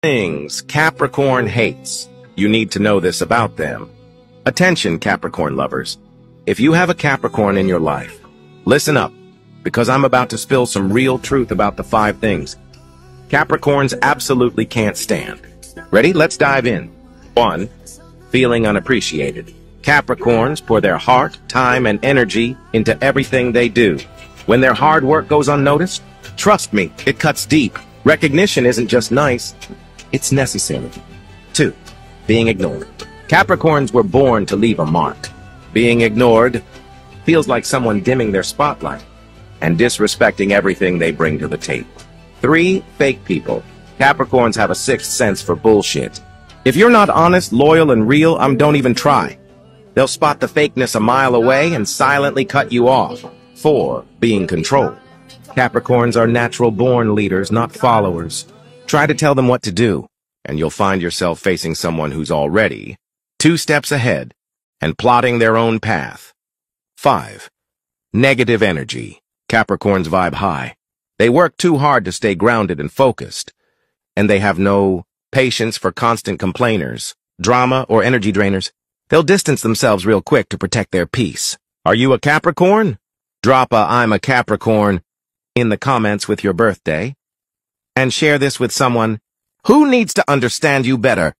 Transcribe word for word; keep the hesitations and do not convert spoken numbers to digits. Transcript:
Things Capricorn hates. You need to know this about them. Attention, Capricorn lovers. If you have a Capricorn in your life, listen up, because I'm about to spill some real truth about the five things Capricorns absolutely can't stand. Ready? Let's dive in. One, feeling unappreciated. Capricorns pour their heart, time, and energy into everything they do. When their hard work goes unnoticed, trust me, it cuts deep. Recognition isn't just nice, it's necessary. Two, being ignored. Capricorns were born to leave a mark. Being ignored feels like someone dimming their spotlight and disrespecting everything they bring to the table. Three, fake people. Capricorns have a sixth sense for bullshit. If you're not honest, loyal, and real, um, don't even try. They'll spot the fakeness a mile away and silently cut you off. Four, being controlled. Capricorns are natural-born leaders, not followers. Try to tell them what to do, and you'll find yourself facing someone who's already two steps ahead and plotting their own path. Five, negative energy. Capricorns vibe high. They work too hard to stay grounded and focused, and they have no patience for constant complainers, drama, or energy drainers. They'll distance themselves real quick to protect their peace. Are you a Capricorn? Drop a "I'm a Capricorn" in the comments with your birthday, and share this with someone who needs to understand you better.